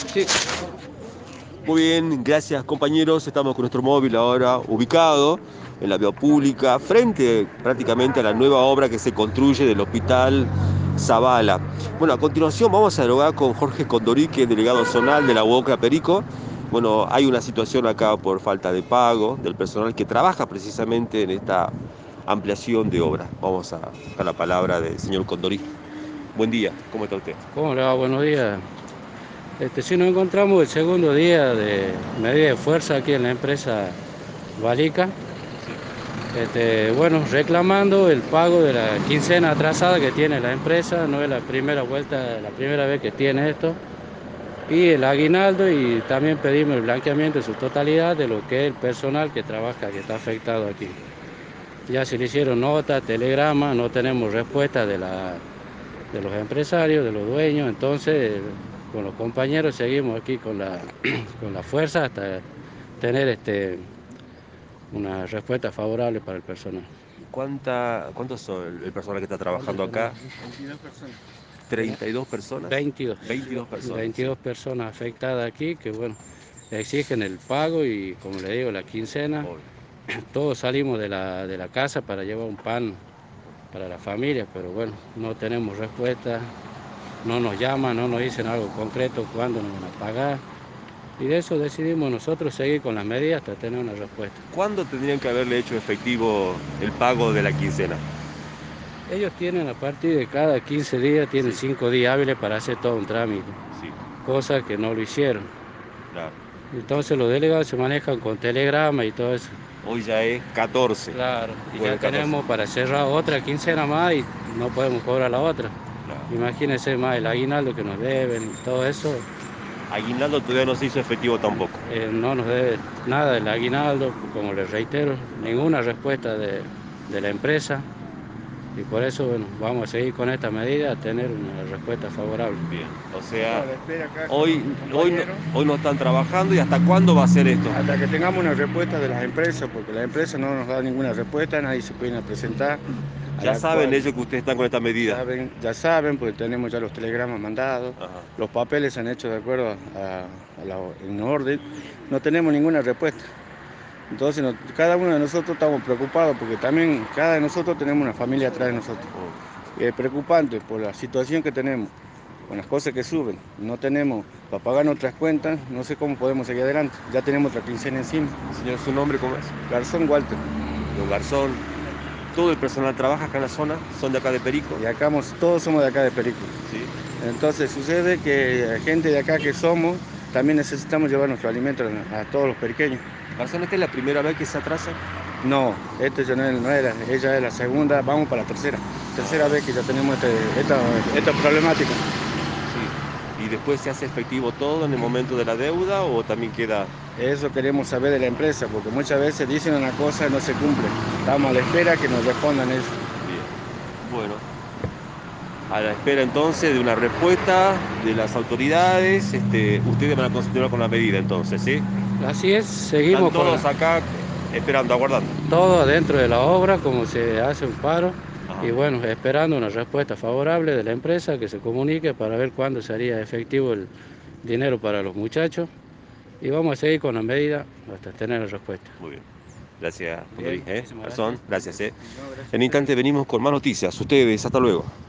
Sí, muy bien, gracias compañeros. Estamos con nuestro móvil ahora ubicado en la vía pública, frente prácticamente a la nueva obra que se construye del Hospital Zavala. Bueno, a continuación vamos a dialogar con Jorge Condorique, delegado zonal de la UOCRA Perico. Bueno, hay una situación acá por falta de pago del personal que trabaja precisamente en esta ampliación de obra. Vamos a buscar la palabra del señor Condorique. Buen día, ¿cómo está usted? ¿Cómo le va? Buenos días. Sí, nos encontramos el segundo día de medida de fuerza aquí en la empresa Balica. Sí. Bueno, reclamando el pago de la quincena atrasada que tiene la empresa. No es la primera vuelta, la primera vez que tiene esto. Y el aguinaldo, y también pedimos el blanqueamiento en su totalidad de lo que es el personal que trabaja, que está afectado aquí. Ya se le hicieron notas, telegramas, no tenemos respuesta de los empresarios, de los dueños. Entonces con los compañeros seguimos aquí con con la fuerza hasta tener una respuesta favorable para el personal. ¿Cuántos son el personal que está ¿Cuántos trabajando acá? tenemos? 22 personas. Tenemos 32 personas, 22, 22 personas, sí. 22 personas afectadas aquí que, bueno, exigen el pago y, como le digo, la quincena. Obvio. Todos salimos de de la casa para llevar un pan para la familia, pero bueno, no tenemos respuesta, no nos llaman, no nos dicen algo concreto, cuándo nos van a pagar. Y de eso decidimos nosotros seguir con las medidas hasta tener una respuesta. ¿Cuándo tendrían que haberle hecho efectivo el pago de la quincena? Ellos tienen, a partir de cada 15 días, tienen Sí, 5 días hábiles para hacer todo un trámite, sí, cosa que no lo hicieron. claro. Entonces los delegados se manejan con telegrama y todo eso. Hoy ya es 14, Claro, y ya jueves 14. tenemos para cerrar otra quincena más y no podemos cobrar la otra. Claro. Imagínense más el aguinaldo que nos deben y todo eso. Aguinaldo todavía no se hizo efectivo tampoco. No nos debe nada del aguinaldo, como les reitero, ninguna respuesta de la empresa. Y por eso, bueno, vamos a seguir con esta medida, a tener una respuesta favorable. Bien, o Estamos sea, a la espera acá con los hoy, hoy, no, compañeros hoy no están trabajando y ¿hasta cuándo va a ser esto? hasta que tengamos una respuesta de las empresas, porque la empresa no nos da ninguna respuesta, nadie se puede presentar, a Ya la saben cual ellos que ustedes están con esta medida. ya saben, porque tenemos ya los telegramas mandados, Ajá. los papeles se han hecho de acuerdo en orden, no tenemos ninguna respuesta. Entonces cada uno de nosotros estamos preocupados porque también cada de nosotros tenemos una familia atrás de nosotros. Oh, Es preocupante por la situación que tenemos, con las cosas que suben. No tenemos para pagar nuestras cuentas, no sé cómo podemos seguir adelante. Ya tenemos otra quincena encima. señor, ¿su nombre cómo es? Garzón Walter. Don Garzón. Todo el personal trabaja acá en la zona, son de acá de Perico. Y acá todos somos de acá de Perico. Sí. Entonces sucede que gente de acá que somos, también necesitamos llevar nuestro alimento a todos los periqueños. Garzón, ¿esta es la primera vez que se atrasa? No, este ya no era, ella es la segunda, vamos para la tercera vez que ya tenemos esta problemática. Sí. ¿Y después se hace efectivo todo en el momento de la deuda o también queda? Eso queremos saber de la empresa, porque muchas veces dicen una cosa y no se cumple. Estamos a la espera que nos respondan eso. Bien. Bueno, a la espera entonces de una respuesta de las autoridades, ustedes van a continuar con la medida entonces, ¿sí? Así es, Están seguimos con todos acá esperando, aguardando. todo dentro de la obra, como se hace un paro. Ajá. Y bueno, esperando una respuesta favorable de la empresa que se comunique para ver cuándo sería efectivo el dinero para los muchachos. Y vamos a seguir con la medida hasta tener la respuesta. Muy bien. Gracias, Bien, Condori, muchísimas Garzón, gracias. gracias. No, gracias a En ustedes. instante venimos con más noticias. Ustedes, hasta luego.